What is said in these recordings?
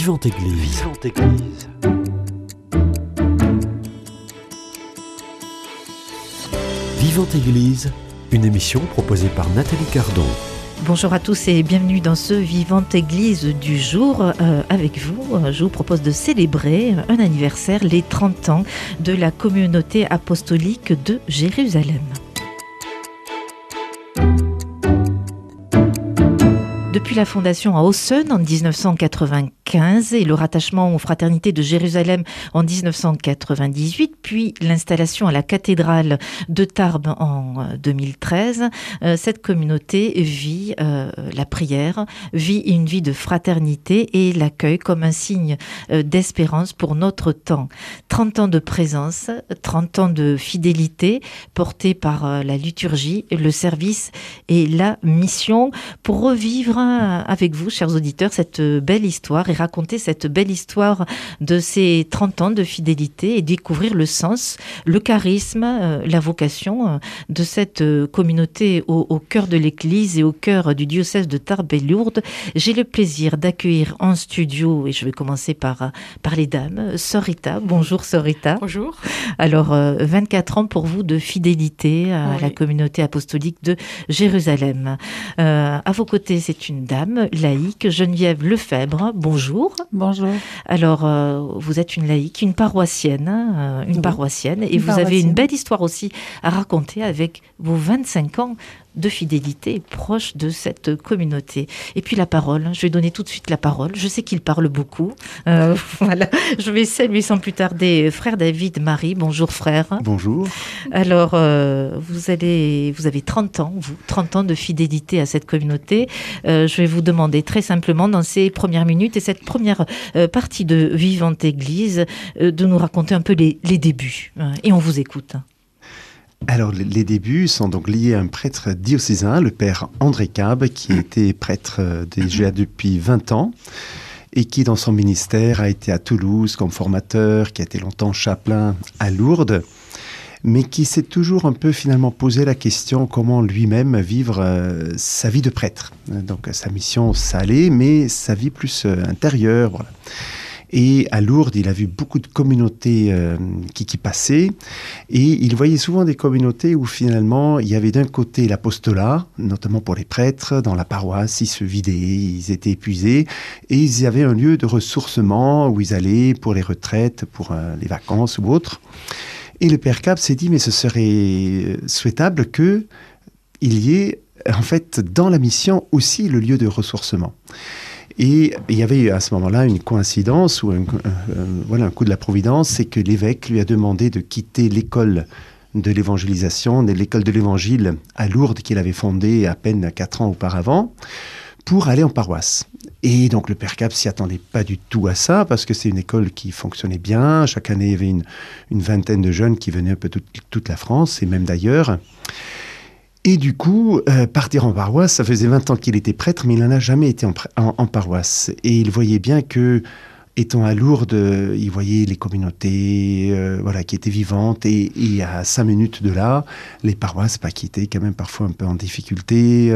Vivante Église. Vivante Église. Vivante Église, une émission proposée par Nathalie Cardon. Bonjour à tous et bienvenue dans ce Vivante Église du jour. Avec vous, je vous propose de célébrer un anniversaire, les 30 ans de la communauté apostolique de Jérusalem. Depuis la fondation à Hausen en 1995 et le rattachement aux fraternités de Jérusalem en 1998, puis l'installation à la cathédrale de Tarbes en 2013, cette communauté vit la prière, vit une vie de fraternité et l'accueil comme un signe d'espérance pour notre temps. 30 ans de présence, 30 ans de fidélité portés par la liturgie, le service et la mission pour revivre avec vous, chers auditeurs, cette belle histoire et raconter cette belle histoire de ces 30 ans de fidélité et découvrir le sens, le charisme, la vocation de cette communauté au cœur de l'Église et au cœur du diocèse de Tarbes et Lourdes. J'ai le plaisir d'accueillir en studio, et je vais commencer par les dames, Sœur Rita. Bonjour Sœur Rita. Bonjour. Alors, 24 ans pour vous de fidélité à la communauté apostolique de Jérusalem. À vos côtés, c'est une dame laïque, Geneviève Lefebvre. Bonjour. Bonjour. Alors, vous êtes une laïque, une paroissienne, et vous avez une belle histoire aussi à raconter avec vos 25 ans de fidélité proche de cette communauté. Et puis la parole, je vais donner tout de suite la parole. Je sais qu'il parle beaucoup. Voilà. Je vais saluer sans plus tarder frère David Marie. Bonjour frère. Bonjour. Alors, vous avez 30 ans, 30 ans de fidélité à cette communauté. Je vais vous demander très simplement, dans ces premières minutes et cette première partie de Vivante Église, de nous raconter un peu les débuts. Et on vous écoute. Alors, les débuts sont donc liés à un prêtre diocésain, le père André Cab, qui était prêtre déjà depuis 20 ans et qui, dans son ministère, a été à Toulouse comme formateur, qui a été longtemps chapelain à Lourdes, mais qui s'est toujours un peu finalement posé la question comment lui-même vivre sa vie de prêtre. Donc, sa mission, ça allait, mais sa vie plus intérieure, voilà. Et à Lourdes, il a vu beaucoup de communautés qui passaient. Et il voyait souvent des communautés où finalement, il y avait d'un côté l'apostolat, notamment pour les prêtres, dans la paroisse, ils se vidaient, ils étaient épuisés. Et ils avaient un lieu de ressourcement où ils allaient pour les retraites, pour les vacances ou autres. Et le père Cap s'est dit, mais ce serait souhaitable qu'il y ait, en fait, dans la mission aussi le lieu de ressourcement. Et il y avait à ce moment-là une coïncidence ou un coup de la providence, c'est que l'évêque lui a demandé de quitter l'école de l'évangélisation, l'école de l'évangile à Lourdes qu'il avait fondée à peine 4 ans auparavant, pour aller en paroisse. Et donc le père Cap s'y attendait pas du tout à ça, parce que c'est une école qui fonctionnait bien. Chaque année, il y avait une vingtaine de jeunes qui venaient un peu toute la France, et même d'ailleurs. Et du coup, partir en paroisse, ça faisait 20 ans qu'il était prêtre, mais il n'en a jamais été en paroisse. Et il voyait bien que, étant à Lourdes, il voyait les communautés qui étaient vivantes. Et à 5 minutes de là, les paroisses qui étaient quand même parfois un peu en difficulté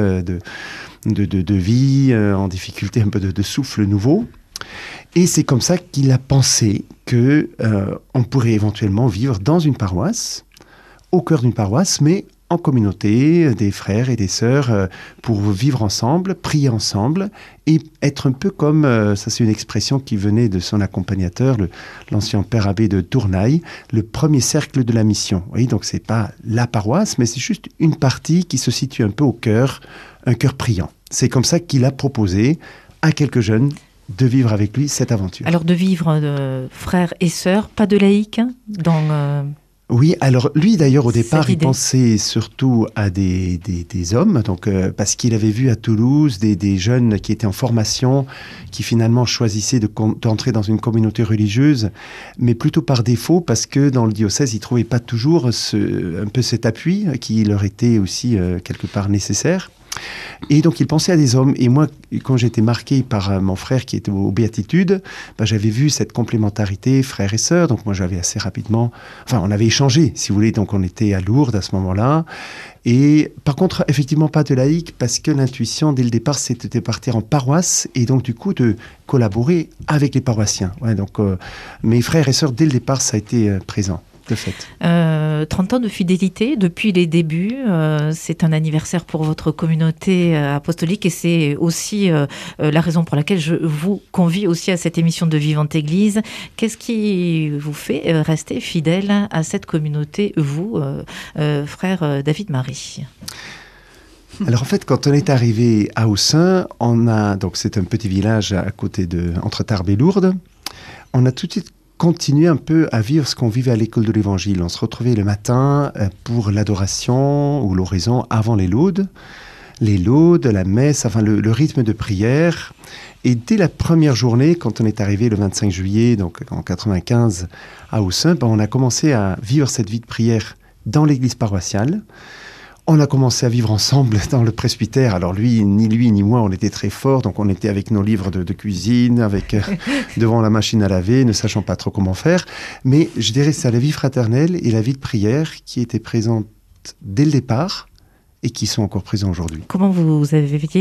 de vie, en difficulté un peu de souffle nouveau. Et c'est comme ça qu'il a pensé qu'on pourrait éventuellement vivre dans une paroisse, au cœur d'une paroisse, mais en communauté, des frères et des sœurs, pour vivre ensemble, prier ensemble, et être un peu comme, ça c'est une expression qui venait de son accompagnateur, l'ancien père abbé de Tournaille, le premier cercle de la mission. Oui, donc c'est pas la paroisse, mais c'est juste une partie qui se situe un peu au cœur, un cœur priant. C'est comme ça qu'il a proposé à quelques jeunes de vivre avec lui cette aventure. Alors de vivre frères et sœurs, pas de laïcs dans... Oui, alors lui d'ailleurs au départ il pensait surtout à des hommes, donc parce qu'il avait vu à Toulouse des jeunes qui étaient en formation, qui finalement choisissaient d'entrer dans une communauté religieuse, mais plutôt par défaut parce que dans le diocèse ils ne trouvaient pas toujours un peu cet appui qui leur était aussi quelque part nécessaire. Et donc, il pensait à des hommes. Et moi, quand j'ai été marqué par mon frère qui était aux Béatitudes, j'avais vu cette complémentarité frères et sœurs. Donc, moi, j'avais assez rapidement... Enfin, on avait échangé, si vous voulez. Donc, on était à Lourdes à ce moment-là. Et par contre, effectivement, pas de laïque, parce que l'intuition, dès le départ, c'était de partir en paroisse et donc, du coup, de collaborer avec les paroissiens. Ouais, donc, mes frères et sœurs, dès le départ, ça a été présent. De fait. 30 ans de fidélité depuis les débuts, c'est un anniversaire pour votre communauté apostolique et c'est aussi la raison pour laquelle je vous convie aussi à cette émission de Vivante Église. Qu'est-ce qui vous fait rester fidèle à cette communauté, vous, frère David-Marie ? Alors en fait, quand on est arrivé à Haussin, donc c'est un petit village à côté entre Tarbes et Lourdes, on a tout de suite continuer un peu à vivre ce qu'on vivait à l'école de l'Évangile. On se retrouvait le matin pour l'adoration ou l'oraison avant les laudes, la messe, enfin le rythme de prière. Et dès la première journée, quand on est arrivé le 25 juillet, donc en 95 à Haussin, on a commencé à vivre cette vie de prière dans l'église paroissiale. On a commencé à vivre ensemble dans le presbytère. Alors lui ni moi, on était très forts. Donc on était avec nos livres de cuisine, devant la machine à laver, ne sachant pas trop comment faire. Mais je dirais que c'est la vie fraternelle et la vie de prière qui étaient présentes dès le départ et qui sont encore présents aujourd'hui. Comment vous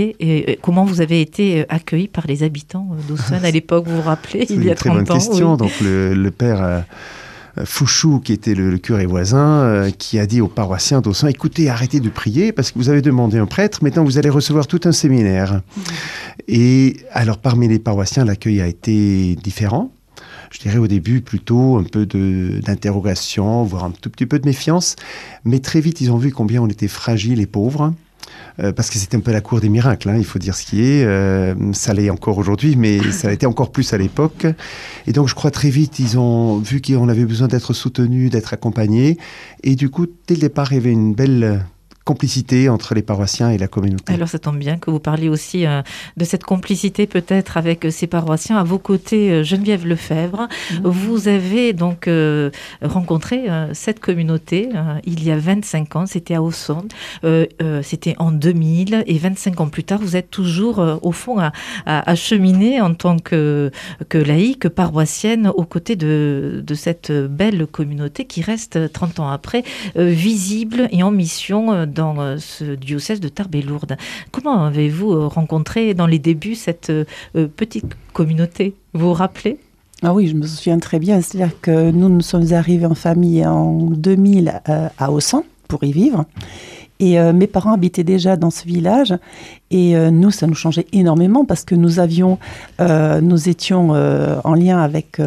avez été accueillis par les habitants d'Haussin à l'époque, vous vous rappelez, il y a 30 ans? C'est une très bonne question. Oui. Donc le père... Fouchou, qui était le curé voisin, qui a dit aux paroissiens d'Haussin, écoutez, arrêtez de prier parce que vous avez demandé un prêtre, maintenant vous allez recevoir tout un séminaire. Et alors parmi les paroissiens, l'accueil a été différent. Je dirais au début plutôt un peu d'interrogation, voire un tout petit peu de méfiance, mais très vite ils ont vu combien on était fragiles et pauvres. Parce que c'était un peu la cour des miracles, il faut dire ce qui est. Ça l'est encore aujourd'hui, mais ça a été encore plus à l'époque. Et donc, je crois très vite, ils ont vu qu'on avait besoin d'être soutenus, d'être accompagnés. Et du coup, dès le départ, il y avait une belle complicité entre les paroissiens et la communauté. Alors ça tombe bien que vous parliez aussi de cette complicité peut-être avec ces paroissiens. À vos côtés, Geneviève Lefebvre, vous avez donc rencontré cette communauté il y a 25 ans, c'était à Haussin, c'était en 2000 et 25 ans plus tard, vous êtes toujours au fond à cheminer en tant que laïque, paroissienne aux côtés de cette belle communauté qui reste 30 ans après visible et en mission dans ce diocèse de Tarbes et Lourdes. Comment avez-vous rencontré dans les débuts cette petite communauté ? Vous vous rappelez ? Ah oui, je me souviens très bien. C'est-à-dire que nous sommes arrivés en famille en 2000 à Haussin pour y vivre. Et mes parents habitaient déjà dans ce village. Et nous, ça nous changeait énormément parce que nous étions en lien avec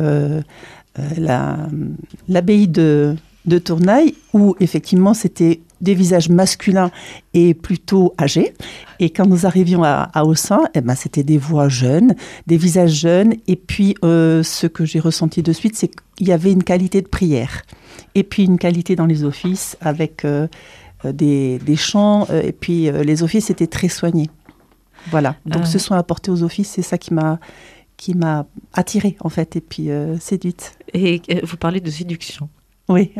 l'abbaye de Tournaille, où effectivement c'était des visages masculins et plutôt âgés. Et quand nous arrivions à Haussin, c'était des voix jeunes, des visages jeunes. Et puis, ce que j'ai ressenti de suite, c'est qu'il y avait une qualité de prière. Et puis, une qualité dans les offices avec des chants. Et puis, les offices étaient très soignés. Voilà. Donc, ce soin apporté aux offices, c'est ça qui m'a attirée, en fait, et puis séduite. Et vous parlez de séduction. Oui.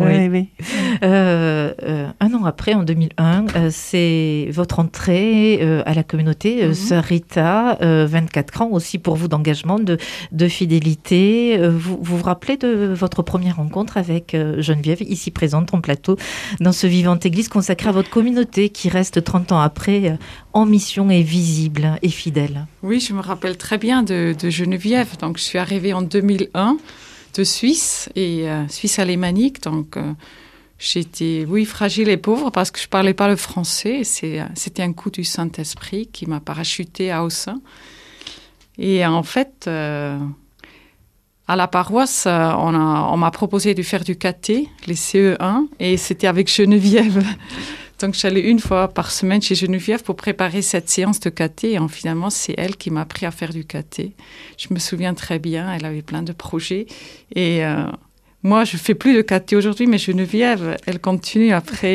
Un an après, en 2001, c'est votre entrée à la communauté, Sœur Rita, 24 ans aussi pour vous d'engagement, de fidélité. Vous vous rappelez de votre première rencontre avec Geneviève, ici présente en plateau, dans ce Vivante Église consacré à votre communauté qui reste 30 ans après en mission et visible et fidèle? Oui, je me rappelle très bien de Geneviève. Donc, je suis arrivée en 2001. De Suisse, et Suisse alémanique, donc j'étais, fragile et pauvre parce que je ne parlais pas le français. C'était un coup du Saint-Esprit qui m'a parachuté à Haussin. Et en fait, à la paroisse, on m'a proposé de faire du caté, les CE1, et c'était avec Geneviève. Donc, j'allais une fois par semaine chez Geneviève pour préparer cette séance de caté. Et finalement, c'est elle qui m'a appris à faire du caté. Je me souviens très bien, elle avait plein de projets. Et moi, je ne fais plus de caté aujourd'hui, mais Geneviève, elle continue après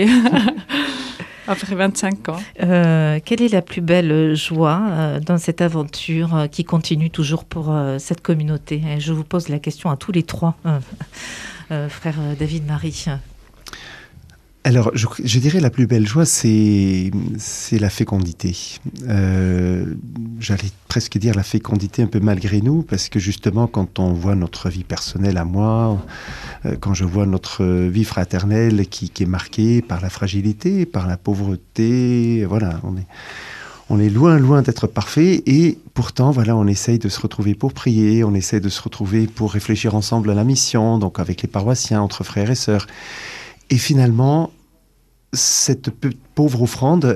25 ans. Quelle est la plus belle joie dans cette aventure qui continue toujours pour cette communauté ? Je vous pose la question à tous les trois, frère David-Marie. Alors, je dirais la plus belle joie, c'est la fécondité. J'allais presque dire la fécondité un peu malgré nous, parce que justement, quand on voit notre vie personnelle à moi, quand je vois notre vie fraternelle qui est marquée par la fragilité, par la pauvreté, voilà, on est loin d'être parfait, et pourtant, voilà, on essaye de se retrouver pour prier, on essaye de se retrouver pour réfléchir ensemble à la mission, donc avec les paroissiens, entre frères et sœurs. Et finalement, cette pauvre offrande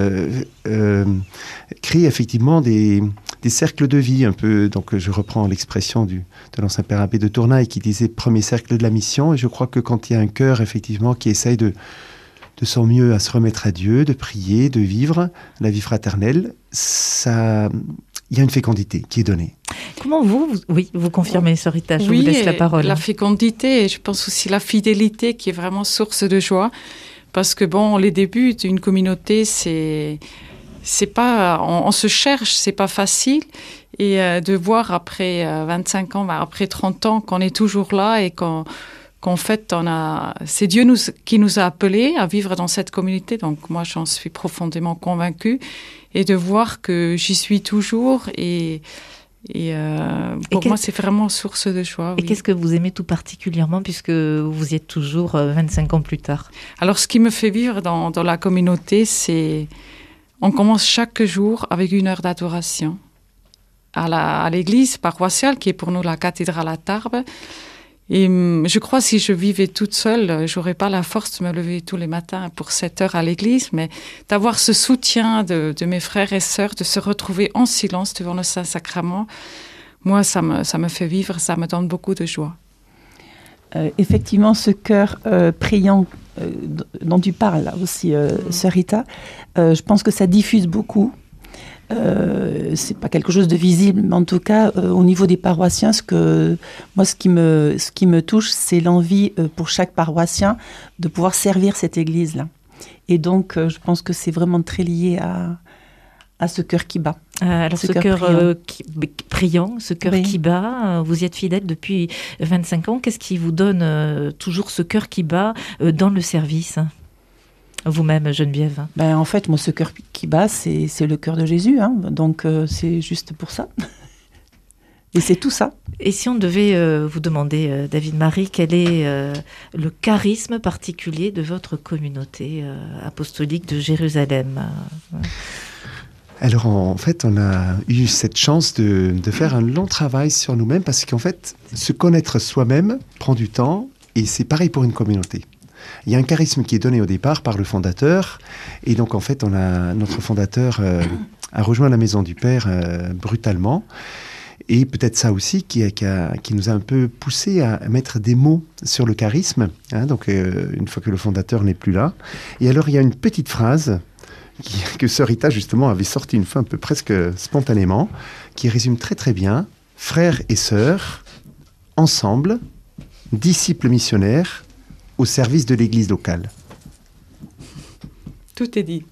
crée effectivement des cercles de vie un peu. Donc je reprends l'expression de l'ancien père abbé de Tournai qui disait premier cercle de la mission. Et je crois que quand il y a un cœur effectivement qui essaye de son mieux à se remettre à Dieu, de prier, de vivre la vie fraternelle, il y a une fécondité qui est donnée. Comment vous confirmez, Sœur Rita, je vous laisse la parole. La fécondité et je pense aussi la fidélité qui est vraiment source de joie. Parce que les débuts d'une communauté, c'est pas, on se cherche, c'est pas facile. Et de voir après 25 ans, après 30 ans, qu'on est toujours là et qu'en fait, c'est Dieu qui nous a appelés à vivre dans cette communauté. Donc moi, j'en suis profondément convaincue. Et de voir que j'y suis toujours pour moi, c'est vraiment source de joie. Et qu'est-ce que vous aimez tout particulièrement puisque vous y êtes toujours 25 ans plus tard? Alors, ce qui me fait vivre dans la communauté, c'est... On commence chaque jour avec 1 heure d'adoration à l'église paroissiale, qui est pour nous la cathédrale à Tarbes. Et je crois que si je vivais toute seule, j'aurais pas la force de me lever tous les matins pour 7 heures à l'église, mais d'avoir ce soutien de mes frères et sœurs, de se retrouver en silence devant le Saint-Sacrement, moi, ça me fait vivre, ça me donne beaucoup de joie. Effectivement, ce cœur priant dont tu parles là aussi, Sœur Rita, je pense que ça diffuse beaucoup. C'est pas quelque chose de visible, mais en tout cas au niveau des paroissiens, ce qui me touche, c'est l'envie pour chaque paroissien de pouvoir servir cette église là. Et donc je pense que c'est vraiment très lié à ce cœur qui bat. Alors ce cœur priant, ce cœur qui bat, vous y êtes fidèle depuis 25 ans. Qu'est-ce qui vous donne toujours ce cœur qui bat dans le service ? Vous-même, Geneviève. En fait, moi, ce cœur qui bat, c'est le cœur de Jésus. Hein. Donc, c'est juste pour ça. Et c'est tout ça. Et si on devait vous demander, David-Marie, quel est le charisme particulier de votre communauté apostolique de Jérusalem ? Alors, en fait, on a eu cette chance de faire un long travail sur nous-mêmes parce qu'en fait, se connaître soi-même prend du temps et c'est pareil pour une communauté. Il y a un charisme qui est donné au départ par le fondateur. Et donc, en fait, notre fondateur a rejoint la Maison du Père brutalement. Et peut-être ça aussi qui nous a un peu poussé à mettre des mots sur le charisme. Hein, donc, une fois que le fondateur n'est plus là. Et alors, il y a une petite phrase que Sœur Rita, justement, avait sortie une fois un peu presque spontanément, qui résume très, très bien. Frères et sœurs, ensemble, disciples missionnaires, au service de l'église locale. Tout est dit.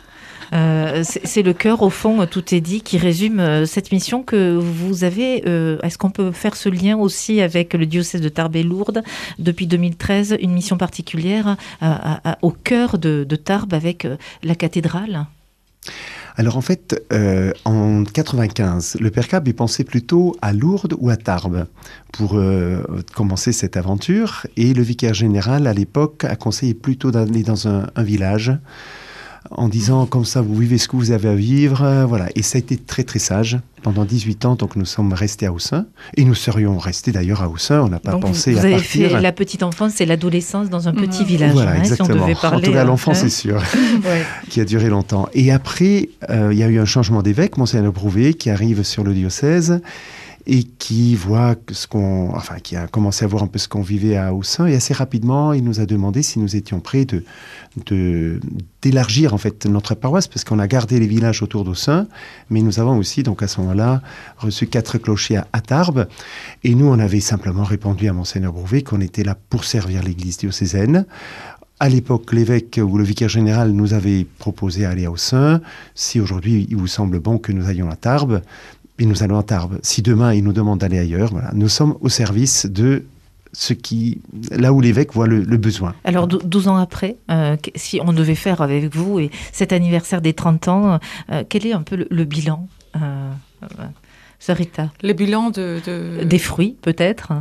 C'est le cœur, au fond, tout est dit, qui résume cette mission que vous avez. Est-ce qu'on peut faire ce lien aussi avec le diocèse de Tarbes et Lourdes depuis 2013, une mission particulière au cœur de Tarbes avec la cathédrale ? Alors en fait, en 95, le Père Cab est pensé plutôt à Lourdes ou à Tarbes pour commencer cette aventure. Et le vicaire général, à l'époque, a conseillé plutôt d'aller dans un village en disant comme ça, vous vivez ce que vous avez à vivre. Voilà. Et ça a été très très sage. Pendant 18 ans, donc nous sommes restés à Haussin. Et nous serions restés d'ailleurs à Haussin. On n'a pas pensé à partir. Vous avez fait la petite enfance et l'adolescence dans un petit village. Voilà, exactement. Si on devait parler, en tout cas, l'enfance, c'est sûr, qui a duré longtemps. Et après, il y a eu un changement d'évêque, Monseigneur Brouvet, qui arrive sur le diocèse et qui voit qui a commencé à voir un peu ce qu'on vivait à Haussin. Et assez rapidement, il nous a demandé si nous étions prêts d'élargir en fait notre paroisse, parce qu'on a gardé les villages autour d'Haussin, mais nous avons aussi, donc à ce moment-là, reçu 4 clochers à Tarbes. Et nous, on avait simplement répondu à Monseigneur Brouvet qu'on était là pour servir l'église diocésaine. À l'époque, l'évêque ou le vicaire général nous avait proposé d'aller à Haussin. Si aujourd'hui, il vous semble bon que nous allions à Tarbes, et nous allons à Tarbes. Si demain, il nous demande d'aller ailleurs, voilà, nous sommes au service de là où l'évêque voit le besoin. Alors 12 ans après, si on devait faire avec vous et cet anniversaire des 30 ans, quel est un peu le bilan, Sœur Rita? Le bilan des fruits peut-être,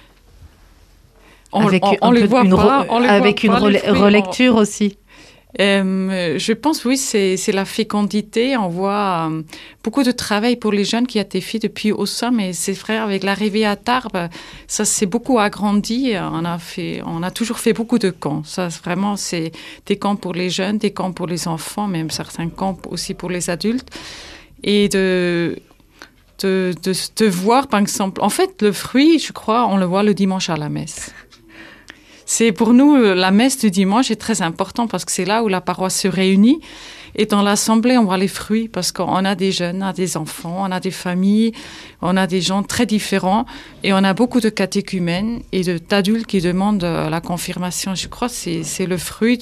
avec une relecture aussi. Je pense, oui, c'est la fécondité. On voit beaucoup de travail pour les jeunes qui a été fait depuis Aussin, mais c'est vrai, avec l'arrivée à Tarbes, ça s'est beaucoup agrandi. On a toujours fait beaucoup de camps. Ça, vraiment, c'est des camps pour les jeunes, des camps pour les enfants, même certains camps aussi pour les adultes. Et de voir, par exemple, en fait, le fruit, je crois, on le voit le dimanche à la messe. C'est pour nous, la messe du dimanche est très importante parce que c'est là où la paroisse se réunit. Et dans l'assemblée, on voit les fruits parce qu'on a des jeunes, on a des enfants, on a des familles, on a des gens très différents. Et on a beaucoup de catéchumènes et d'adultes qui demandent la confirmation. Je crois que c'est le fruit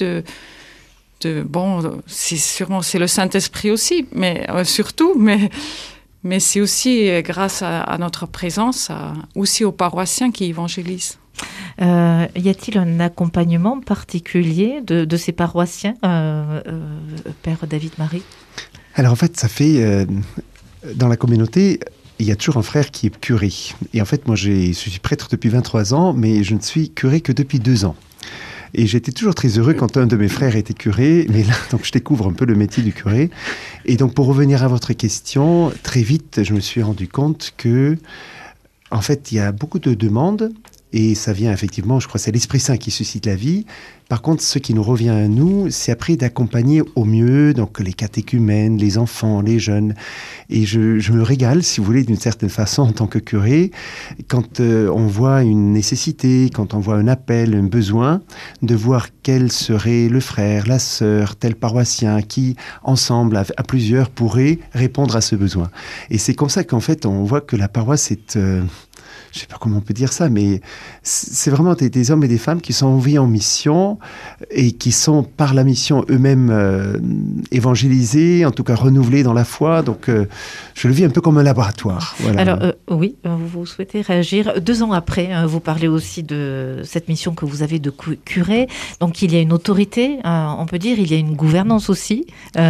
c'est le Saint-Esprit aussi, mais surtout, mais c'est aussi grâce à notre présence, aussi aux paroissiens qui évangélisent. Y a-t-il un accompagnement particulier de ces paroissiens, Père David-Marie? Alors en fait, ça fait, dans la communauté, il y a toujours un frère qui est curé. Et en fait, moi, je suis prêtre depuis 23 ans, mais je ne suis curé que depuis 2 ans. Et j'étais toujours très heureux quand un de mes frères était curé, mais là, donc, je découvre un peu le métier du curé. Et donc, pour revenir à votre question, très vite, je me suis rendu compte que, en fait, il y a beaucoup de demandes. Et ça vient effectivement, je crois, c'est l'Esprit Saint qui suscite la vie. Par contre, ce qui nous revient à nous, c'est après d'accompagner au mieux donc les catéchumènes, les enfants, les jeunes. Et je me régale, si vous voulez, d'une certaine façon en tant que curé, quand on voit une nécessité, quand on voit un appel, un besoin, de voir quel serait le frère, la sœur, tel paroissien qui, ensemble, à plusieurs, pourrait répondre à ce besoin. Et c'est comme ça qu'en fait, on voit que la paroisse est... je ne sais pas comment on peut dire ça, mais c'est vraiment des hommes et des femmes qui sont envoyés en mission et qui sont, par la mission, eux-mêmes évangélisés, en tout cas renouvelés dans la foi. Donc, je le vis un peu comme un laboratoire. Voilà. Alors, oui, vous souhaitez réagir. 2 ans après, vous parlez aussi de cette mission que vous avez de curé. Donc, il y a une autorité, on peut dire, il y a une gouvernance aussi.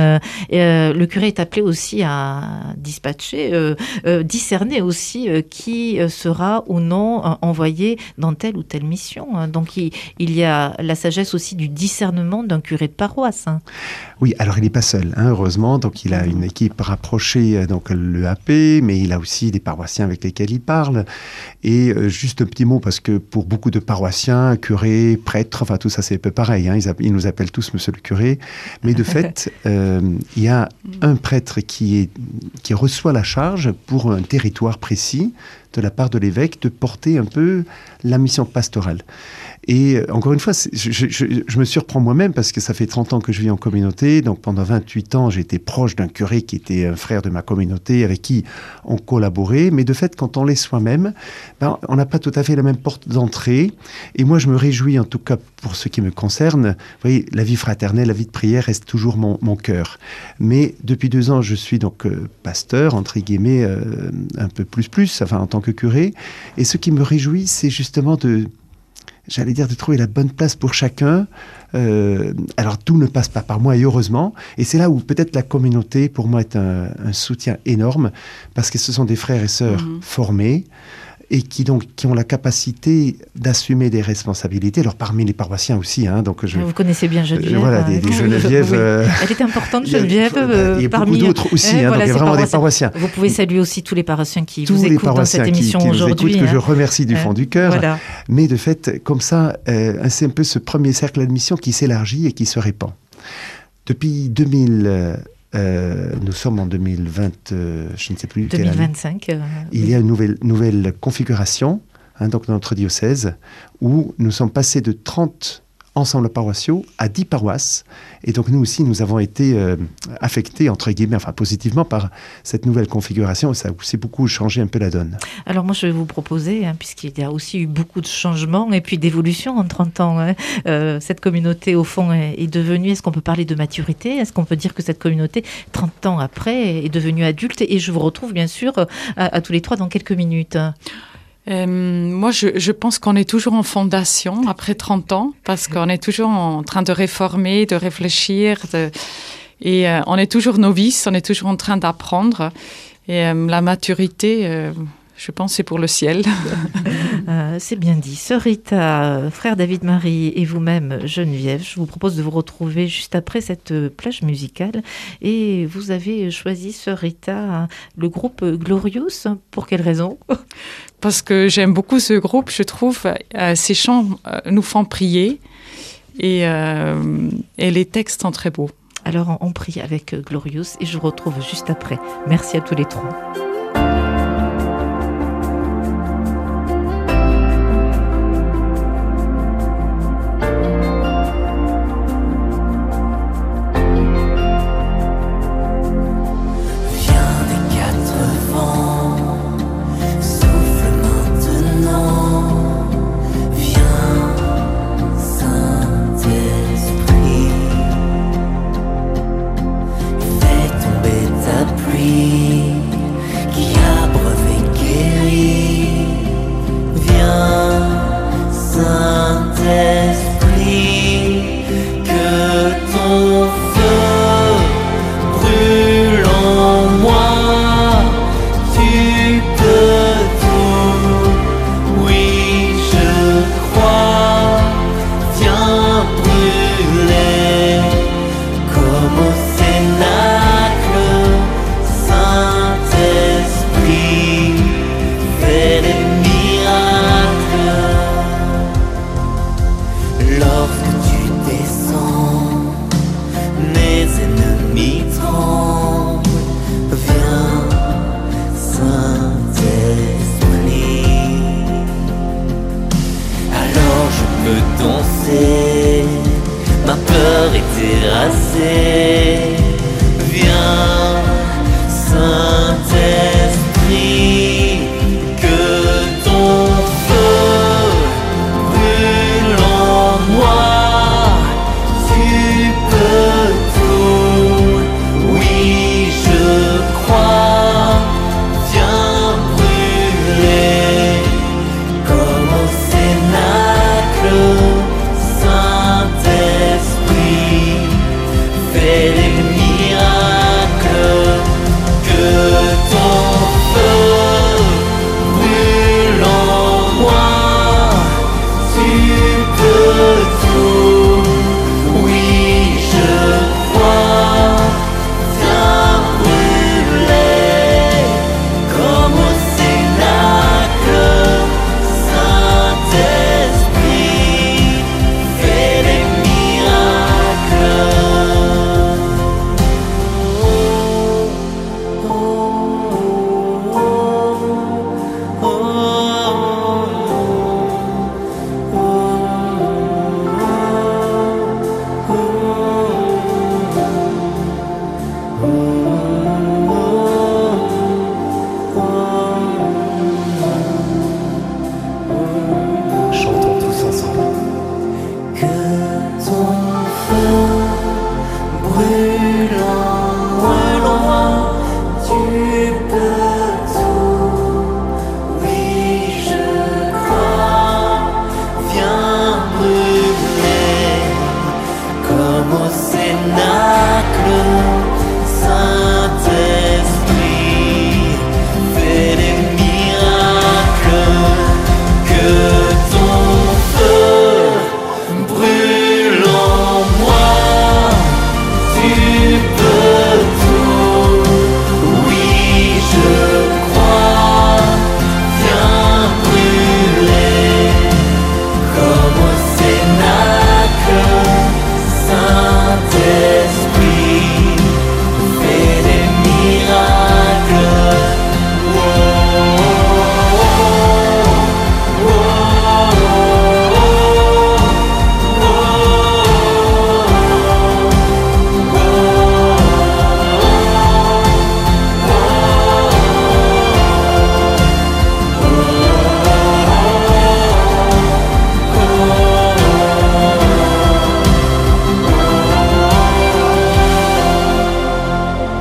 Le curé est appelé aussi à dispatcher, discerner aussi qui sera ou non envoyé dans telle ou telle mission. Donc, il y a la sagesse aussi du discernement d'un curé de paroisse. Oui, alors il n'est pas seul, heureusement. Donc, il a une équipe rapprochée, donc le AP, mais il a aussi des paroissiens avec lesquels il parle. Et juste un petit mot, parce que pour beaucoup de paroissiens, curés, prêtres, enfin tout ça c'est un peu pareil. Ils nous appellent tous monsieur le curé. Mais de fait, il y a un prêtre qui reçoit la charge pour un territoire précis, de la part de l'évêque, de porter un peu la mission pastorale. Et encore une fois, je me surprends moi-même parce que ça fait 30 ans que je vis en communauté. Donc pendant 28 ans, j'ai été proche d'un curé qui était un frère de ma communauté avec qui on collaborait. Mais de fait, quand on l'est soi-même, on n'a pas tout à fait la même porte d'entrée. Et moi, je me réjouis, en tout cas pour ce qui me concerne. Vous voyez, la vie fraternelle, la vie de prière reste toujours mon cœur. Mais depuis 2 ans, je suis donc pasteur, entre guillemets, un peu plus, enfin en tant que curé. Et ce qui me réjouit, c'est justement de trouver la bonne place pour chacun. Alors, tout ne passe pas par moi, et heureusement. Et c'est là où peut-être la communauté, pour moi, est un soutien énorme, parce que ce sont des frères et sœurs formés, et qui ont la capacité d'assumer des responsabilités. Alors parmi les paroissiens aussi, donc vous connaissez bien Geneviève. Voilà, des Genevièves. Oui. Elle est importante, Geneviève. Il y a parmi beaucoup d'autres aussi, donc il y a vraiment des paroissiens. Vous pouvez saluer aussi tous les paroissiens qui vous écoutent dans cette émission aujourd'hui. Que je remercie du fond du cœur. Voilà. Mais de fait, comme ça, c'est un peu ce premier cercle d'admission qui s'élargit et qui se répand. Depuis 2000... nous sommes en 2020, je ne sais plus 2025. Quelle année. Il y a une nouvelle configuration, donc dans notre diocèse, où nous sommes passés de 30 ensembles paroissiaux à 10 paroisses. Et donc nous aussi, nous avons été affectés, entre guillemets, enfin positivement par cette nouvelle configuration. Ça a aussi beaucoup changé un peu la donne. Alors moi, je vais vous proposer, puisqu'il y a aussi eu beaucoup de changements et puis d'évolution en 30 ans. Cette communauté, au fond, est devenue, est-ce qu'on peut parler de maturité? Est-ce qu'on peut dire que cette communauté, 30 ans après, est devenue adulte? Et je vous retrouve, bien sûr, à tous les 3 dans quelques minutes. Moi, je pense qu'on est toujours en fondation après 30 ans, parce qu'on est toujours en train de réformer, de réfléchir, et on est toujours novice, on est toujours en train d'apprendre. Et la maturité, je pense, c'est pour le ciel. C'est bien dit. Sœur Rita, frère David-Marie et vous-même, Geneviève, je vous propose de vous retrouver juste après cette plage musicale. Et vous avez choisi, Sœur Rita, le groupe Glorious. Pour quelle raison ? Parce que j'aime beaucoup ce groupe. Je trouve ces chants nous font prier et les textes sont très beaux. Alors on prie avec Glorious et je vous retrouve juste après. Merci à tous les trois.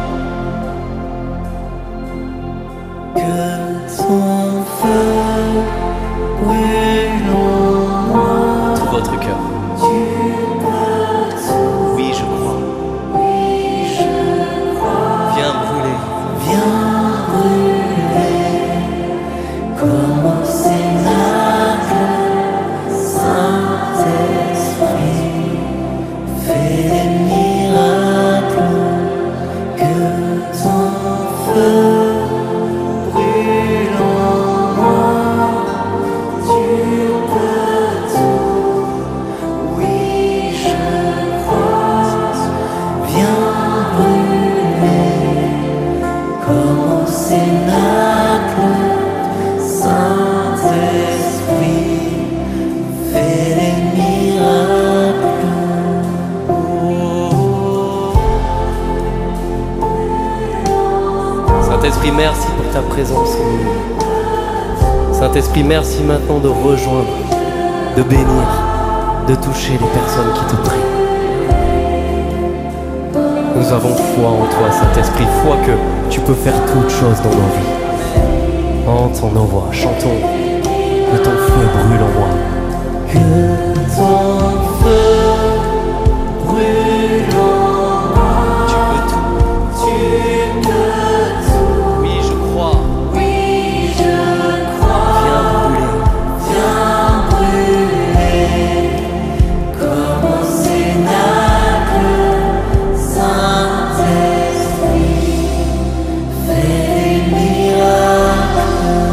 Que ton feu Saint-Esprit, merci pour ta présence en nous. Saint-Esprit, merci maintenant de rejoindre, de bénir, de toucher les personnes qui te prient. Nous avons foi en toi, Saint-Esprit, foi que tu peux faire toutes choses dans nos vies. Entre nos voix, chantons, que ton feu brûle en moi. Que ton feu brûle en moi. Tu peux tout. Tu peux tout. Oui, je crois. Oui, je crois. Viens brûler comme au cénacle. Saint-Esprit, fais des miracles.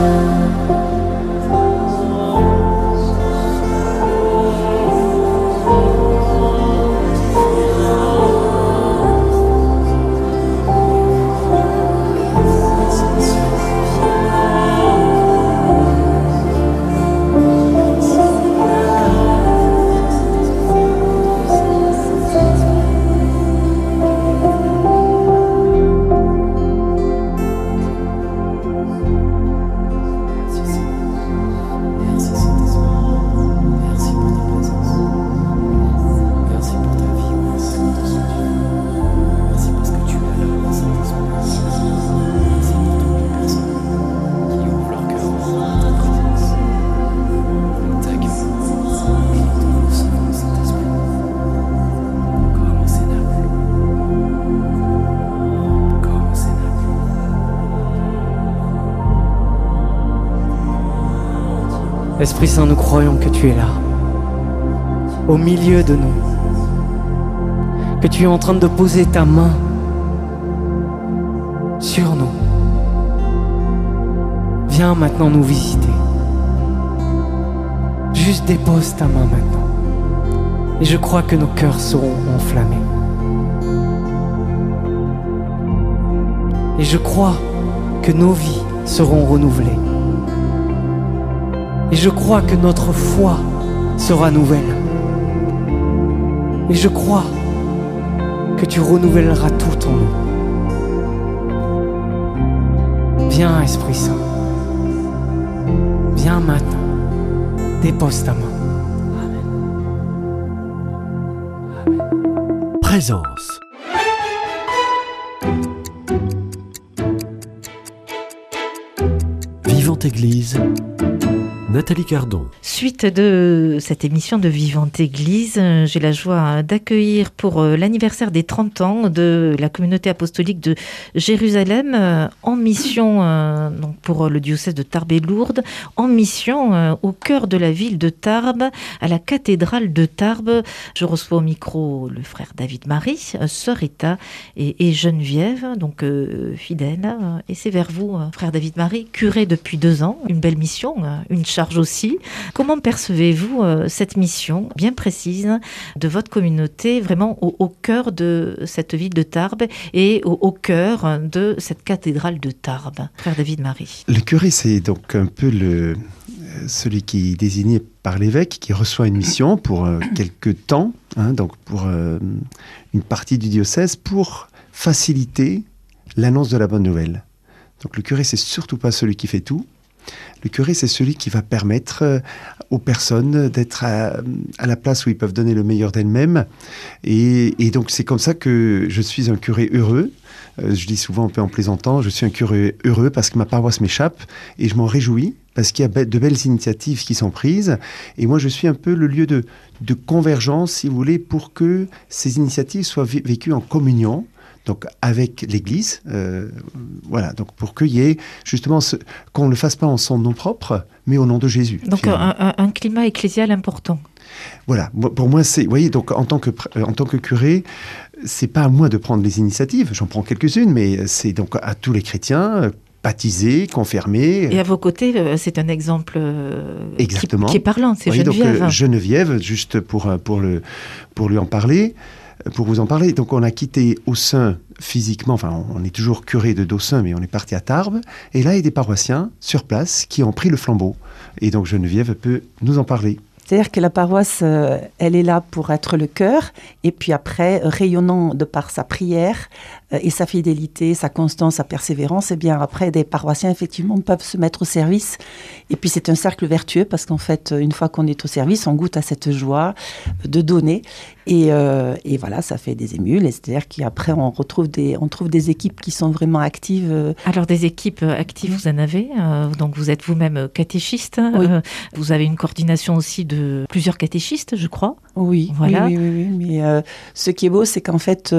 Esprit Saint, nous croyons que tu es là, au milieu de nous, que tu es en train de poser ta main sur nous. Viens maintenant nous visiter. Juste dépose ta main maintenant. Et je crois que nos cœurs seront enflammés. Et je crois que nos vies seront renouvelées. Et je crois que notre foi sera nouvelle. Et je crois que tu renouvelleras tout en nous. Viens, Esprit Saint. Viens maintenant. Dépose ta main. Amen. Présence. Vivante Église. Nathalie Cardon. Suite de cette émission de Vivante Église, j'ai la joie d'accueillir pour l'anniversaire des 30 ans de la communauté apostolique de Jérusalem en mission donc pour le diocèse de Tarbes et Lourdes, en mission au cœur de la ville de Tarbes, à la cathédrale de Tarbes. Je reçois au micro le frère David Marie, sœur Rita et Geneviève, donc fidèles. Et c'est vers vous, frère David Marie, curé depuis 2 ans, une belle mission, une charge aussi. Comment percevez-vous cette mission bien précise de votre communauté, vraiment au cœur de cette ville de Tarbes et au cœur de cette cathédrale de Tarbes, frère David Marie? Le curé, c'est donc un peu celui qui est désigné par l'évêque, qui reçoit une mission pour quelques temps, donc pour une partie du diocèse, pour faciliter l'annonce de la bonne nouvelle. Donc le curé, c'est surtout pas celui qui fait tout. Le curé, c'est celui qui va permettre aux personnes d'être à la place où ils peuvent donner le meilleur d'elles-mêmes. Et donc, c'est comme ça que je suis un curé heureux. Je dis souvent, un peu en plaisantant, je suis un curé heureux parce que ma paroisse m'échappe et je m'en réjouis parce qu'il y a de belles initiatives qui sont prises. Et moi, je suis un peu le lieu de convergence, si vous voulez, pour que ces initiatives soient vécues en communion. Donc avec l'Église, voilà. Donc pour qu'il y ait justement qu'on ne le fasse pas en son nom propre, mais au nom de Jésus. Donc un climat ecclésial important. Voilà. Pour moi, c'est, vous voyez, donc en tant que curé, c'est pas à moi de prendre les initiatives. J'en prends quelques-unes, mais c'est donc à tous les chrétiens. Baptisés, confirmés. Et à vos côtés, c'est un exemple exactement. Qui est parlant, c'est Geneviève. Donc Geneviève, juste pour lui en parler. pour vous en parler. Donc, on a quitté Aussun physiquement, enfin, on est toujours curé de Dossun, mais on est parti à Tarbes. Et là, il y a des paroissiens sur place qui ont pris le flambeau. Et donc, Geneviève peut nous en parler. C'est-à-dire que la paroisse, elle est là pour être le cœur, et puis après, rayonnant de par sa prière et sa fidélité, sa constance, sa persévérance, et bien après, des paroissiens, effectivement, peuvent se mettre au service. Et puis, c'est un cercle vertueux, parce qu'en fait, une fois qu'on est au service, on goûte à cette joie de donner. Et voilà, ça fait des émules. Et c'est-à-dire qu'après, on trouve des équipes qui sont vraiment actives. Alors, des équipes actives, vous en avez. Donc, vous êtes vous-même catéchiste. Oui. Vous avez une coordination aussi de plusieurs catéchistes, je crois. Oui, Voilà. oui. Mais ce qui est beau, c'est qu'en fait,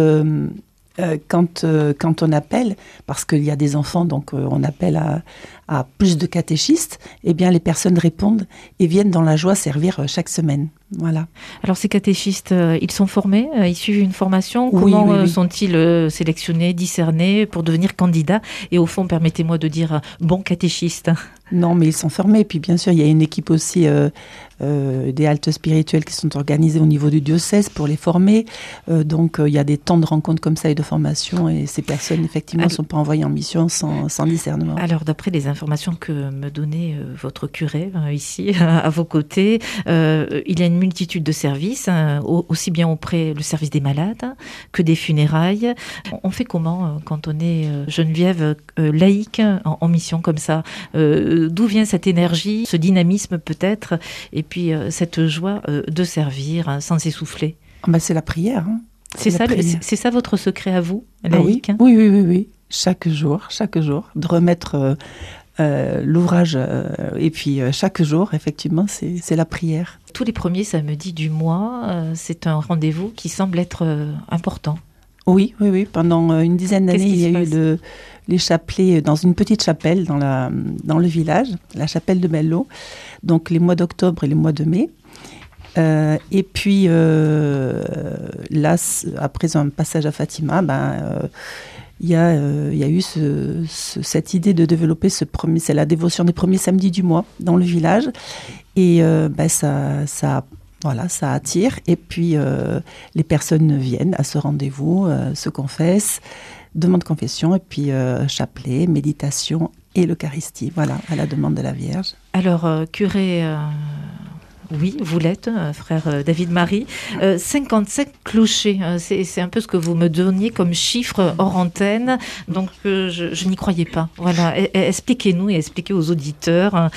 quand on appelle, parce qu'il y a des enfants, donc on appelle à plus de catéchistes, eh bien les personnes répondent et viennent dans la joie servir chaque semaine. Voilà. Alors ces catéchistes, ils sont formés, ils suivent une formation. Oui, Comment oui. sont-ils sélectionnés, discernés pour devenir candidats? Et au fond, permettez-moi de dire bon catéchiste. Non, mais ils sont formés. Puis bien sûr, il y a une équipe aussi des haltes spirituelles qui sont organisées au niveau du diocèse pour les former. Donc il y a des temps de rencontres comme ça et de formation. Et ces personnes, effectivement, ne sont pas envoyées en mission sans discernement. Alors d'après les informations que me donnait votre curé ici, à vos côtés, il y a une multitude de services, aussi bien auprès le service des malades que des funérailles. On fait comment quand on est Geneviève laïque en mission comme ça? D'où vient cette énergie, ce dynamisme peut-être, et puis cette joie de servir sans s'essouffler? C'est la prière. Hein. C'est ça votre secret à vous, laïque? Oui. Chaque jour, de remettre l'ouvrage. Et puis chaque jour, effectivement, c'est la prière. Tous les premiers samedis du mois, c'est un rendez-vous qui semble être important. Oui. Pendant une dizaine d'années, il y a eu les chapelets dans une petite chapelle dans le village, la chapelle de Bello, donc les mois d'octobre et les mois de mai. Et puis là, après un passage à Fatima, il y a eu cette idée de développer c'est la dévotion des premiers samedis du mois dans le village. Et ça attire. Et puis, les personnes viennent à ce rendez-vous, se confessent, demandent confession, et puis chapelet, méditation et l'Eucharistie. Voilà, à la demande de la Vierge. Alors, curé... Oui, vous l'êtes, frère David-Marie. 55 clochers, c'est un peu ce que vous me donniez comme chiffre hors antenne, donc je n'y croyais pas. Voilà, expliquez-nous et expliquez aux auditeurs.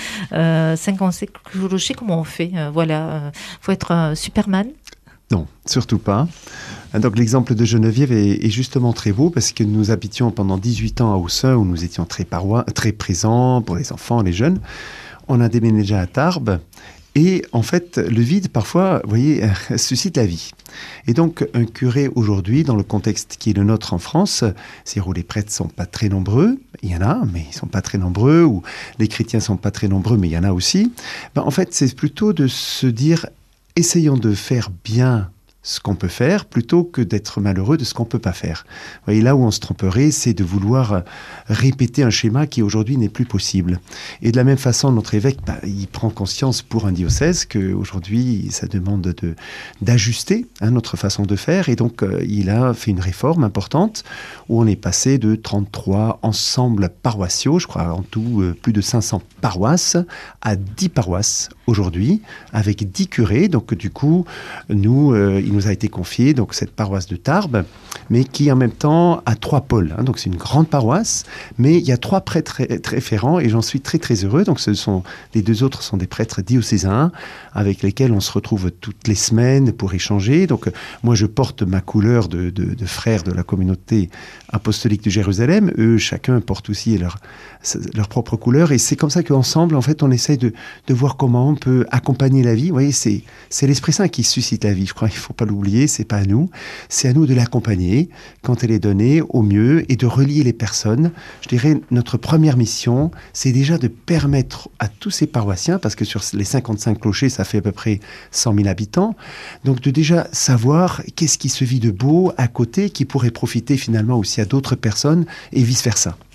55 clochers, comment on fait? Voilà, faut être Superman? Non, surtout pas. Donc l'exemple de Geneviève est justement très beau parce que nous habitions pendant 18 ans à Aussun où nous étions très présents pour les enfants, les jeunes. On a déménagé à Tarbes. Et en fait, le vide, parfois, vous voyez, suscite la vie. Et donc, un curé aujourd'hui, dans le contexte qui est le nôtre en France, c'est-à-dire où les prêtres ne sont pas très nombreux, il y en a, mais ils ne sont pas très nombreux, ou les chrétiens ne sont pas très nombreux, mais il y en a aussi, en fait, c'est plutôt de se dire, essayons de faire bien ce qu'on peut faire, plutôt que d'être malheureux de ce qu'on ne peut pas faire. Vous voyez, là où on se tromperait, c'est de vouloir répéter un schéma qui aujourd'hui n'est plus possible. Et de la même façon, notre évêque, il prend conscience pour un diocèse qu'aujourd'hui, ça demande d'ajuster notre façon de faire. Et donc, il a fait une réforme importante où on est passé de 33 ensembles paroissiaux, je crois en tout plus de 500 paroisses, à 10 paroisses aujourd'hui, avec 10 curés. Donc, du coup, nous... il nous a été confié donc cette paroisse de Tarbes, mais qui en même temps a 3 pôles. Donc c'est une grande paroisse, mais il y a 3 prêtres référents et j'en suis très très heureux. Donc les 2 autres sont des prêtres diocésains avec lesquels on se retrouve toutes les semaines pour échanger. Donc moi je porte ma couleur de frère de la communauté apostolique de Jérusalem. Eux chacun porte aussi leur propre couleur et c'est comme ça qu'ensemble en fait on essaie de voir comment on peut accompagner la vie. Vous voyez, c'est l'Esprit Saint qui suscite la vie. Je crois qu'il ne faut pas l'oublier, c'est pas à nous. C'est à nous de l'accompagner quand elle est donnée au mieux et de relier les personnes. Je dirais, notre première mission, c'est déjà de permettre à tous ces paroissiens, parce que sur les 55 clochers, ça fait à peu près 100 000 habitants, donc de déjà savoir qu'est-ce qui se vit de beau à côté, qui pourrait profiter finalement aussi à d'autres personnes et vice-versa.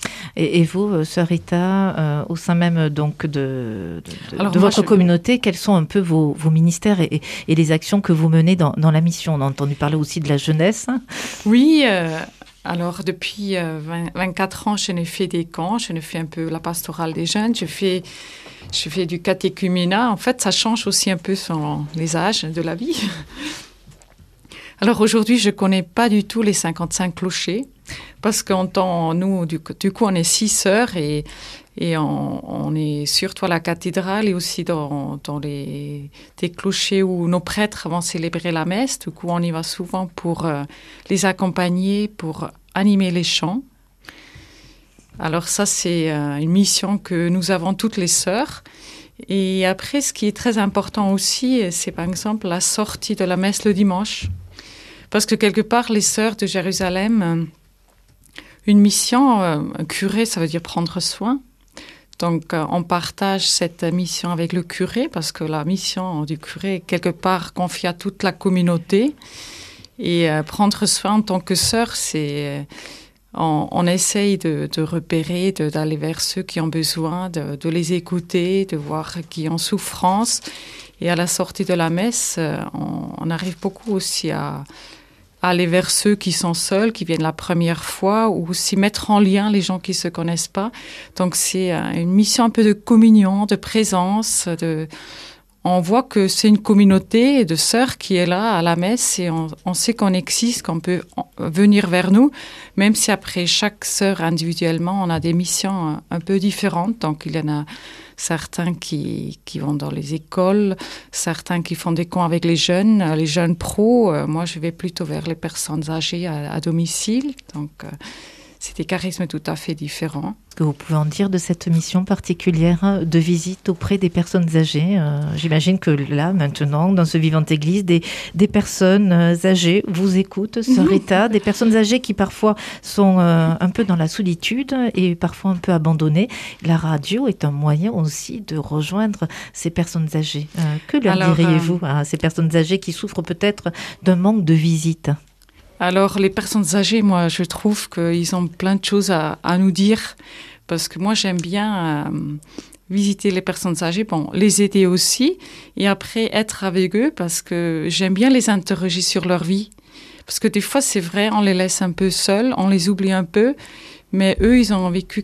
Et vous, sœur Rita, au sein même donc de Alors, votre communauté, quels sont un peu vos ministères et les actions que vous menez dans la mission? On a entendu parler aussi de la jeunesse. Oui, alors depuis 24 ans, je ne fais des camps, je ne fais un peu la pastorale des jeunes, je fais du catéchuménat. En fait, ça change aussi un peu selon les âges de la vie. Alors aujourd'hui, je ne connais pas du tout les 55 clochers, parce nous, du coup, on est 6 sœurs et on est surtout à la cathédrale et aussi dans des clochers où nos prêtres vont célébrer la messe. Du coup, on y va souvent pour les accompagner, pour animer les chants. Alors ça, c'est une mission que nous avons toutes les sœurs. Et après, ce qui est très important aussi, c'est par exemple la sortie de la messe le dimanche. Parce que quelque part, les sœurs de Jérusalem, une mission, un curé, ça veut dire prendre soin. Donc, on partage cette mission avec le curé, parce que la mission du curé est quelque part confiée à toute la communauté. Et prendre soin en tant que sœur, c'est... On essaye de repérer, d'aller vers ceux qui ont besoin, de les écouter, de voir qui ont en souffrance. Et à la sortie de la messe, on arrive beaucoup aussi à aller vers ceux qui sont seuls, qui viennent la première fois, ou aussi mettre en lien les gens qui ne se connaissent pas. Donc c'est une mission un peu de communion, de présence. On voit que c'est une communauté de sœurs qui est là à la messe et on sait qu'on existe, qu'on peut venir vers nous, même si après chaque sœur individuellement, on a des missions un peu différentes. Donc il y en a certains qui vont dans les écoles, certains qui font des camps avec les jeunes pros. Moi, je vais plutôt vers les personnes âgées à domicile. Donc c'est des charismes tout à fait différents. Est-ce que vous pouvez en dire de cette mission particulière de visite auprès des personnes âgées? J'imagine que là, maintenant, dans ce Vivante Église, des personnes âgées vous écoutent, sœur Rita, des personnes âgées qui parfois sont un peu dans la solitude et parfois un peu abandonnées. La radio est un moyen aussi de rejoindre ces personnes âgées. Que leur diriez-vous à ces personnes âgées qui souffrent peut-être d'un manque de visite? Alors, les personnes âgées, moi, je trouve qu'ils ont plein de choses à nous dire, parce que moi, j'aime bien visiter les personnes âgées, les aider aussi, et après être avec eux, parce que j'aime bien les interroger sur leur vie. Parce que des fois, c'est vrai, on les laisse un peu seuls, on les oublie un peu, mais eux, ils ont vécu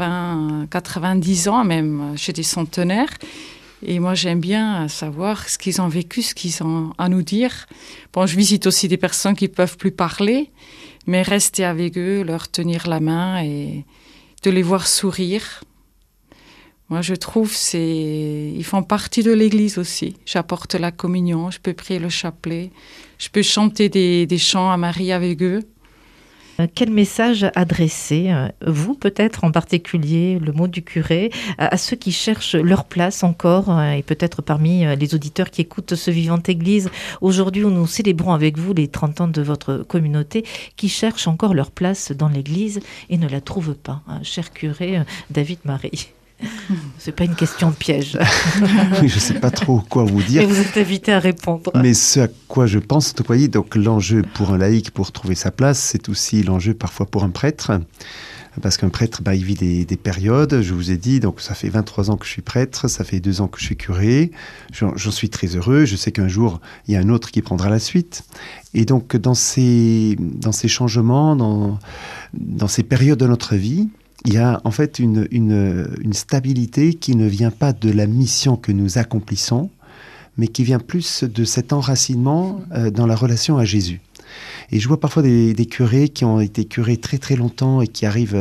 90 ans, même chez des centenaires. Et moi, j'aime bien savoir ce qu'ils ont vécu, ce qu'ils ont à nous dire. Je visite aussi des personnes qui ne peuvent plus parler, mais rester avec eux, leur tenir la main et de les voir sourire. Moi, je trouve ils font partie de l'Église aussi. J'apporte la communion, je peux prier le chapelet, je peux chanter des chants à Marie avec eux. Quel message adresser, vous peut-être en particulier, le mot du curé, à ceux qui cherchent leur place encore, et peut-être parmi les auditeurs qui écoutent ce Vivante Église, aujourd'hui où nous célébrons avec vous les 30 ans de votre communauté, qui cherchent encore leur place dans l'Église et ne la trouvent pas. Cher curé David Marie. C'est pas une question piège. Oui, je ne sais pas trop quoi vous dire. Mais vous êtes invité à répondre. Mais ce à quoi je pense, vous voyez, donc l'enjeu pour un laïc pour trouver sa place, c'est aussi l'enjeu parfois pour un prêtre. Parce qu'un prêtre, il vit des périodes. Je vous ai dit, donc ça fait 23 ans que je suis prêtre, ça fait 2 ans que je suis curé. J'en suis très heureux. Je sais qu'un jour, il y a un autre qui prendra la suite. Et donc, dans ces changements, dans ces périodes de notre vie, il y a en fait une stabilité qui ne vient pas de la mission que nous accomplissons, mais qui vient plus de cet enracinement dans la relation à Jésus. Et je vois parfois des curés qui ont été curés très très longtemps et qui arrivent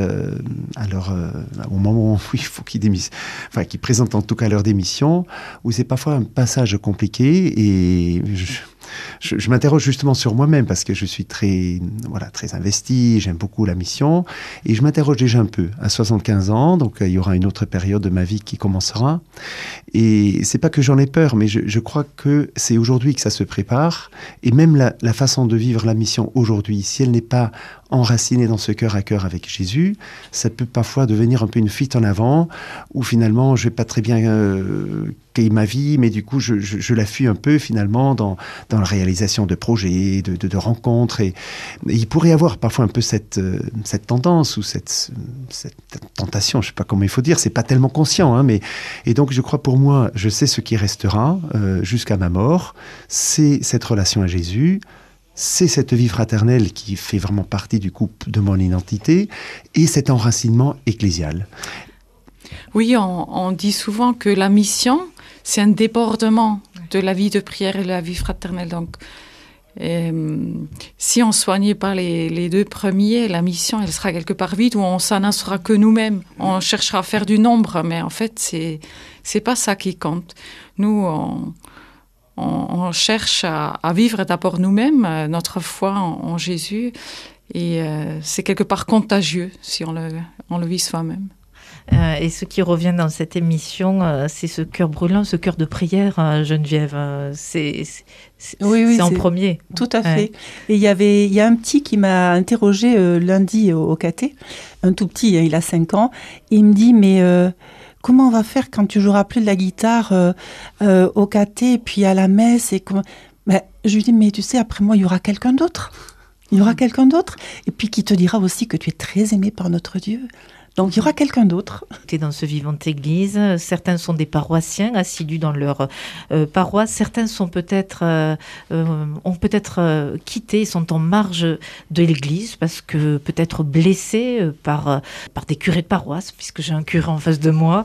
au moment où il faut qu'ils démissionnent, enfin qui présentent en tout cas leur démission, où c'est parfois un passage compliqué et je m'interroge justement sur moi-même parce que je suis très investi, j'aime beaucoup la mission et je m'interroge déjà un peu à 75 ans, donc il y aura une autre période de ma vie qui commencera et c'est pas que j'en ai peur, mais je crois que c'est aujourd'hui que ça se prépare et même la façon de vivre la mission aujourd'hui, si elle n'est pas enraciné dans ce cœur à cœur avec Jésus, ça peut parfois devenir un peu une fuite en avant, où finalement je ne vais pas très bien gagner ma vie, mais du coup je la fuis un peu finalement dans la réalisation de projets, de rencontres. Et il pourrait y avoir parfois un peu cette tendance ou cette tentation, je ne sais pas comment il faut dire, c'est pas tellement conscient, hein, mais et donc je crois pour moi, je sais ce qui restera jusqu'à ma mort, c'est cette relation à Jésus. C'est cette vie fraternelle qui fait vraiment partie du coup de mon identité et cet enracinement ecclésial. Oui, on dit souvent que la mission, c'est un débordement de la vie de prière et de la vie fraternelle. Donc, si on soignait pas les deux premiers, la mission, elle sera quelque part vide où on s'en sera que nous-mêmes. On cherchera à faire du nombre, mais en fait, c'est pas ça qui compte. Nous, on cherche à vivre d'abord nous-mêmes, notre foi en Jésus, et c'est quelque part contagieux si on le vit soi-même. Et ce qui revient dans cette émission, c'est ce cœur brûlant, ce cœur de prière, Geneviève. C'est en premier. Tout à fait. Et il y a un petit qui m'a interrogé lundi au caté, un tout petit, il a 5 ans, et il me dit, mais... comment on va faire quand tu joueras plus de la guitare au caté, puis à la messe je lui dis, mais tu sais, après moi, il y aura quelqu'un d'autre. Il y aura quelqu'un d'autre. Et puis qui te dira aussi que tu es très aimé par notre Dieu. Donc, il y aura quelqu'un d'autre. Tu es dans ce Vivante Église. Certains sont des paroissiens assidus dans leur paroisse. Certains sont ont peut-être quitté, sont en marge de l'Église parce que peut-être blessés par des curés de paroisse, puisque j'ai un curé en face de moi.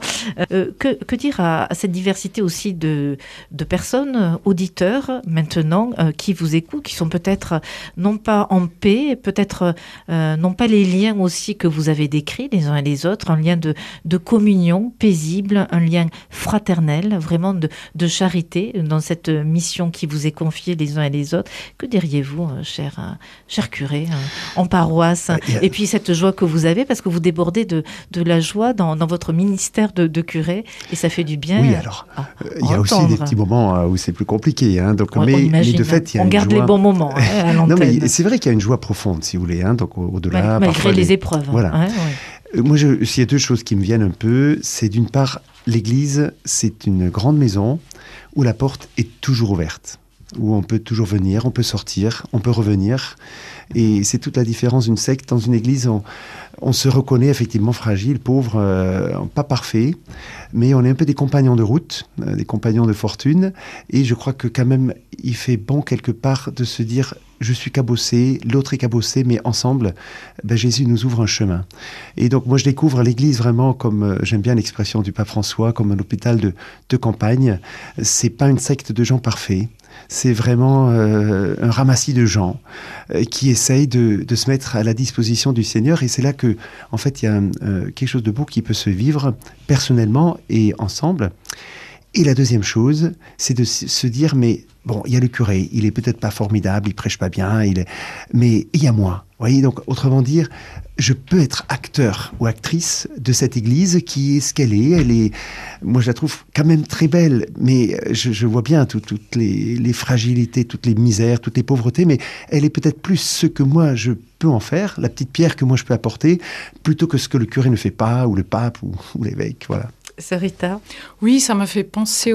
Que dire à cette diversité aussi de personnes, auditeurs maintenant, qui vous écoutent, qui sont peut-être non pas en paix, peut-être non pas les liens aussi que vous avez décrits les uns et les autres, un lien de communion paisible, un lien fraternel, vraiment de charité dans cette mission qui vous est confiée les uns et les autres. Que diriez-vous, cher curé, en paroisse, et puis cette joie que vous avez, parce que vous débordez de la joie dans votre ministère de curé, et ça fait du bien. Oui, alors, il y a aussi des petits moments où c'est plus compliqué, hein, donc, mais de fait, il y a on garde joie... les bons moments à l'antenne. Non, mais c'est vrai qu'il y a une joie profonde, si vous voulez, hein, donc au-delà... Malgré les épreuves. Voilà. Moi, s'il y a deux choses qui me viennent un peu, c'est d'une part, l'Église, c'est une grande maison où la porte est toujours ouverte, où on peut toujours venir, on peut sortir, on peut revenir. Et c'est toute la différence d'une secte. Dans une église, on se reconnaît effectivement fragile, pauvre, pas parfait, mais on est un peu des compagnons de route, des compagnons de fortune. Et je crois que quand même, il fait bon quelque part de se dire, je suis cabossé, l'autre est cabossé, mais ensemble, Jésus nous ouvre un chemin. Et donc moi, je découvre l'église vraiment comme, j'aime bien l'expression du pape François, comme un hôpital de campagne. C'est pas une secte de gens parfaits. C'est vraiment un ramassis de gens qui essayent de se mettre à la disposition du Seigneur. Et c'est là que, en fait, il y a quelque chose de beau qui peut se vivre personnellement et ensemble. Et la deuxième chose, c'est de se dire, mais bon, il y a le curé, il est peut-être pas formidable, il prêche pas bien, mais il y a moi. Vous voyez, donc, autrement dire, je peux être acteur ou actrice de cette église qui est ce qu'elle est. Elle est, moi, je la trouve quand même très belle, mais je vois bien toutes les fragilités, toutes les misères, toutes les pauvretés, mais elle est peut-être plus ce que moi, je peux en faire, la petite pierre que moi, je peux apporter, plutôt que ce que le curé ne fait pas, ou le pape, ou l'évêque, voilà. Sarita? Oui, ça me fait penser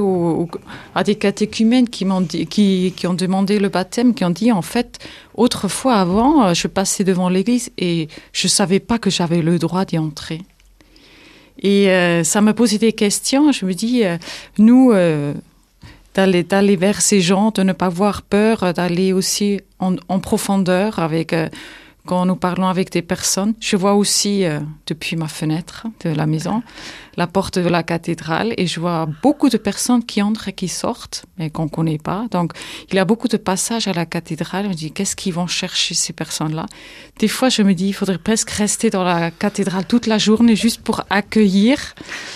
à des catéchumènes qui ont demandé le baptême, qui ont dit, en fait, autrefois, avant, je passais devant l'église et je ne savais pas que j'avais le droit d'y entrer. Et ça me posait des questions. Je me dis, nous, d'aller vers ces gens, de ne pas avoir peur, d'aller aussi en profondeur avec... Quand nous parlons avec des personnes, je vois aussi, depuis ma fenêtre de la maison, la porte de la cathédrale et je vois beaucoup de personnes qui entrent et qui sortent, mais qu'on ne connaît pas. Donc, il y a beaucoup de passages à la cathédrale. Je me dis, qu'est-ce qu'ils vont chercher, ces personnes-là? Des fois, je me dis, il faudrait presque rester dans la cathédrale toute la journée juste pour accueillir,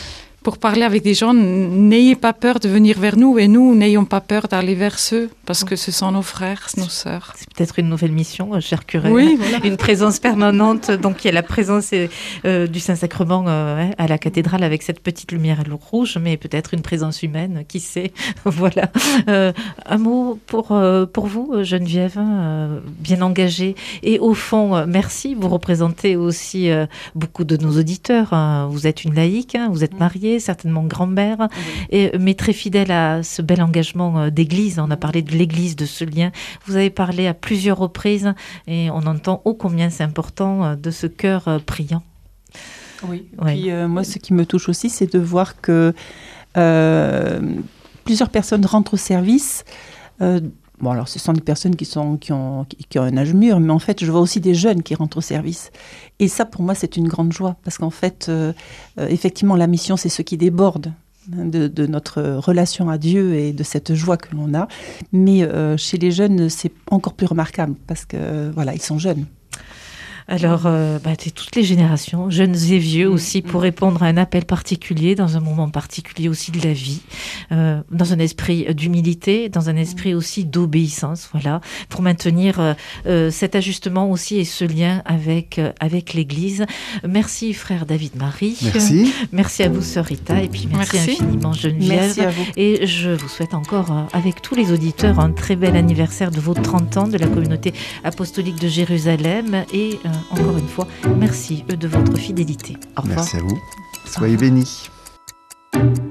pour parler avec des gens, n'ayez pas peur de venir vers nous et nous, n'ayons pas peur d'aller vers eux parce que ce sont nos frères, nos sœurs. C'est peut-être une nouvelle mission, cher curé. Oui, voilà. Une présence permanente. Donc, il y a la présence du Saint-Sacrement à la cathédrale avec cette petite lumière rouge, mais peut-être une présence humaine, qui sait. Voilà. Un mot pour vous, Geneviève, bien engagée. Et au fond, merci. Vous représentez aussi beaucoup de nos auditeurs. Vous êtes une laïque, vous êtes mariée, certainement grand-mère, mais très fidèle à ce bel engagement d'église. On a parlé de l'église, de ce lien. Vous avez parlé à plusieurs reprises et on entend ô combien c'est important de ce cœur priant. Oui. Puis moi, ce qui me touche aussi, c'est de voir que plusieurs personnes rentrent au service. Bon, alors ce sont des personnes qui ont un âge mûr, mais en fait, je vois aussi des jeunes qui rentrent au service. Et ça, pour moi, c'est une grande joie, parce qu'en fait, effectivement, la mission, c'est ce qui déborde de notre relation à Dieu et de cette joie que l'on a. Mais chez les jeunes, c'est encore plus remarquable, parce que, voilà, ils sont jeunes. Alors, c'est toutes les générations, jeunes et vieux aussi, pour répondre à un appel particulier, dans un moment particulier aussi de la vie, dans un esprit d'humilité, dans un esprit aussi d'obéissance, voilà, pour maintenir cet ajustement aussi et ce lien avec l'Église. Merci, frère David-Marie. Merci. Merci à vous, sœur Rita, et puis merci infiniment, Geneviève. Merci à vous. Et je vous souhaite encore, avec tous les auditeurs, un très bel anniversaire de vos 30 ans de la communauté apostolique de Jérusalem, et encore une fois, merci de votre fidélité. Au revoir. Merci à vous. Soyez bénis.